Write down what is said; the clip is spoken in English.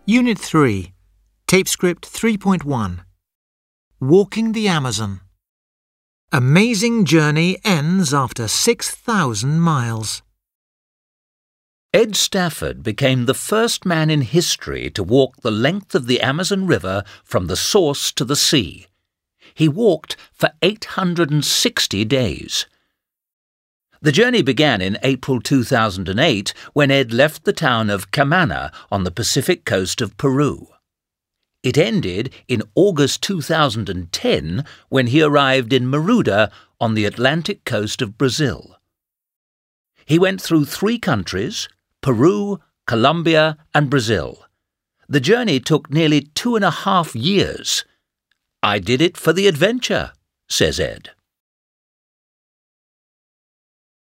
Unit 3, Tape Script 3.1. Walking the Amazon. Amazing journey ends after 6,000 miles. Ed Stafford became the first man in history to walk the length of the Amazon River from the source to the sea. He walked for 860 days. The journey began in April 2008 when Ed left the town of Camaná on the Pacific coast of Peru. It ended in August 2010 when he arrived in Maruda on the Atlantic coast of Brazil. He went through 3 countries, Peru, Colombia and Brazil. The journey took nearly 2.5 years. "I did it for the adventure," says Ed.